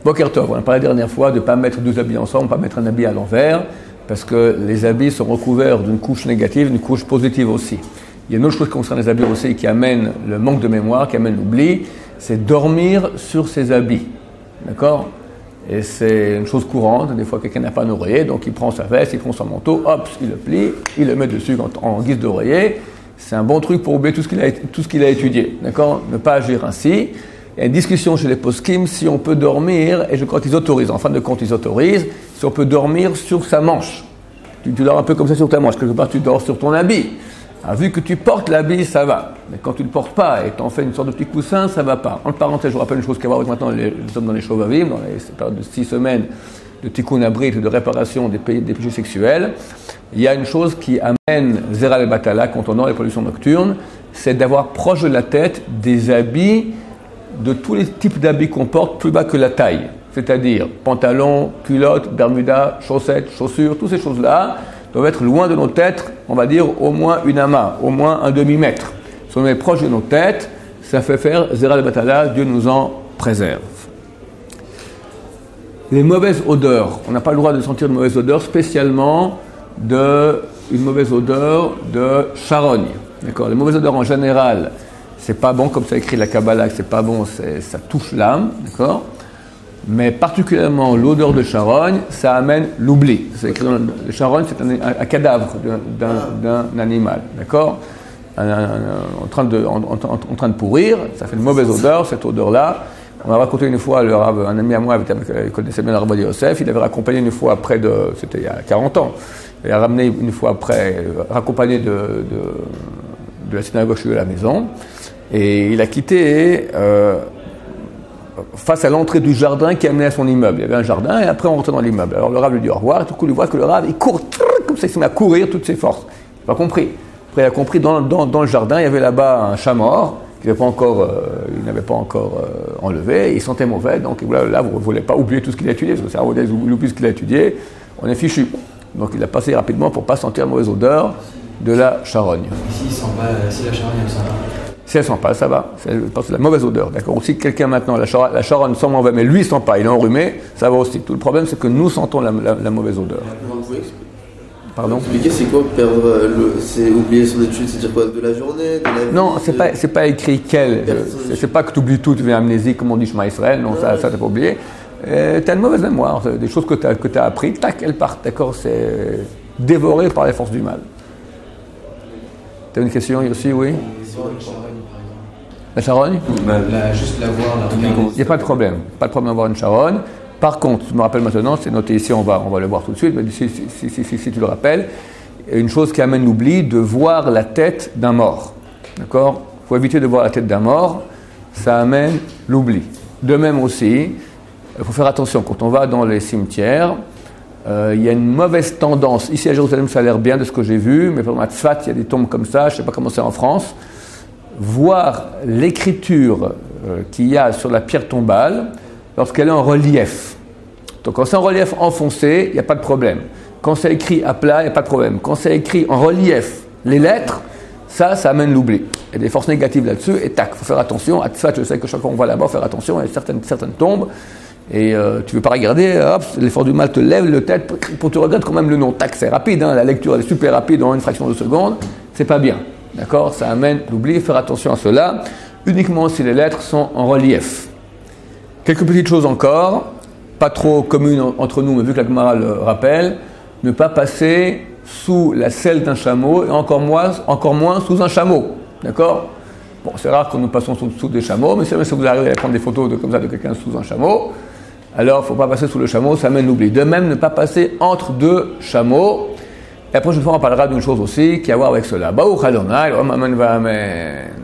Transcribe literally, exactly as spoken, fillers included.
Boker Tov, on a parlé la dernière fois de ne pas mettre deux habits ensemble, pas mettre un habit à l'envers, parce que les habits sont recouverts d'une couche négative, d'une couche positive aussi. Il y a une autre chose qui concerne les habits aussi qui amène le manque de mémoire, qui amène l'oubli, c'est dormir sur ses habits. D'accord ? Et c'est une chose courante, des fois quelqu'un n'a pas un oreiller, donc il prend sa veste, il prend son manteau, hop, il le plie, il le met dessus en, en guise d'oreiller. C'est un bon truc pour oublier tout ce qu'il a, tout ce qu'il a étudié. D'accord ? Ne pas agir ainsi. Il y a une discussion chez les poskim si on peut dormir, et je crois qu'ils autorisent, en fin de compte ils autorisent, si on peut dormir sur sa manche. Tu, tu dors un peu comme ça sur ta manche, quelque part tu dors sur ton habit. Alors, vu que tu portes l'habit, ça va. Mais quand tu ne le portes pas et tu en fais une sorte de petit coussin, ça ne va pas. En parenthèse, je vous rappelle une chose qui a à voir avec maintenant les, les hommes dans les Shovavim, dans les périodes de six semaines de tikkun abrit, de réparation des, pays, des péchés sexuels. Il y a une chose qui amène Zera le Batala, contenant les pollutions nocturnes, c'est d'avoir proche de la tête des habits, de tous les types d'habits qu'on porte plus bas que la taille. C'est-à-dire pantalon, culotte, bermuda, chaussettes, chaussures, toutes ces choses-là doivent être loin de nos têtes, on va dire au moins une amas, au moins un demi-mètre. Si on est proche de nos têtes, ça fait faire Zera le Batala, Dieu nous en préserve. Les mauvaises odeurs, on n'a pas le droit de sentir de mauvaises odeurs, spécialement de, une mauvaise odeur de charogne. D'accord ? Les mauvaises odeurs en général, c'est pas bon, comme ça écrit la Kabbalah, c'est pas bon, c'est, ça touche l'âme, d'accord ? Mais particulièrement l'odeur de charogne, ça amène l'oubli. C'est écrit dans le, le charogne, c'est un, un, un cadavre d'un, d'un, d'un animal, d'accord ? un, un, un, en, train de, en, en, en train de pourrir, ça fait une mauvaise odeur, cette odeur-là. On a raconté une fois, le, un ami à moi, il connaissait bien le Rabbi Yosef, il avait raccompagné une fois près de, c'était il y a quarante ans, il a ramené une fois après, raccompagné de, de, de la synagogue chez lui à la maison, et il a quitté euh, face à l'entrée du jardin qui amenait à son immeuble. Il y avait un jardin, et après on rentrait dans l'immeuble. Alors le Rav lui dit au revoir, et tout coup il voit que le Rav, il court, comme ça il se met à courir toutes ses forces. Il n'a pas compris. Après il a compris, dans, dans, dans le jardin, il y avait là-bas un chat mort, qu'il n'avait pas encore, euh, il n'avait pas encore euh, enlevé, il sentait mauvais, donc voilà, là vous ne voulez pas oublier tout ce qu'il a étudié, parce que c'est un modèle, il oublie ce qu'il a étudié, on est fichu. Donc il a passé rapidement pour ne pas sentir la mauvaise odeur de la charogne. Si, il sent pas, si la charogne elle sent pas. Si elle ne sent pas, ça va, c'est, c'est la mauvaise odeur, d'accord. Si quelqu'un maintenant, la charogne, la charogne sent mauvais, mais lui ne sent pas, il est enrhumé, ça va aussi. Tout le problème c'est que nous sentons la, la, la mauvaise odeur. Pardon ? Expliquer c'est quoi perdre le, c'est oublier son étude, c'est dire quoi, de la journée, de la vie, non, c'est de... pas c'est pas écrit quel, euh, c'est, c'est pas que tu oublies tout, tu deviens amnésique comme on dit Shema Israël, non, ça ça t'as pas oublié. Euh, t'as une mauvaise mémoire, des choses que t'as que t'as appris, tac, elles partent, d'accord, c'est dévoré par les forces du mal. T'as une question aussi, oui ? La charogne ? La, juste la voir, la regarder. Il n'y a pas de problème, pas de problème d'avoir une charogne. Par contre, je me rappelle maintenant, c'est noté ici, on va, on va le voir tout de suite, mais si, si, si, si, si, si tu le rappelles, une chose qui amène l'oubli, de voir la tête d'un mort. D'accord ? Il faut éviter de voir la tête d'un mort, ça amène l'oubli. De même aussi, il faut faire attention, quand on va dans les cimetières, euh, il y a une mauvaise tendance. Ici à Jérusalem, ça a l'air bien de ce que j'ai vu, mais par exemple à Tzfat, il y a des tombes comme ça, je ne sais pas comment c'est en France. Voir l'écriture euh, qu'il y a sur la pierre tombale, lorsqu'elle est en relief. Donc quand c'est en relief enfoncé, il n'y a pas de problème. Quand c'est écrit à plat, il n'y a pas de problème. Quand c'est écrit en relief, les lettres, ça, ça amène l'oubli. Il y a des forces négatives là-dessus, et tac, il faut faire attention. À Tzfat, je sais que chaque fois qu'on va là-bas, faire attention, il y a certaines, certaines tombes, et euh, tu ne veux pas regarder, hop, les forces du mal te lèvent le tête, pour que tu regardes quand même le nom. Tac, c'est rapide, hein, la lecture elle est super rapide, en une fraction de seconde, c'est pas bien. D'accord ? Ça amène l'oubli, faire attention à cela, uniquement si les lettres sont en relief. Quelques petites choses encore, pas trop communes entre nous, mais vu que la Gemara le rappelle, ne pas passer sous la selle d'un chameau et encore moins, encore moins sous un chameau. D'accord ? Bon, c'est rare que nous passons sous, sous des chameaux, mais si vous arrivez à prendre des photos de, comme ça de quelqu'un sous un chameau, alors il ne faut pas passer sous le chameau, ça amène l'oubli. De même, ne pas passer entre deux chameaux. Et la prochaine fois, on parlera d'une chose aussi qui a à voir avec cela. Baruch Adonai, Amen va Amen.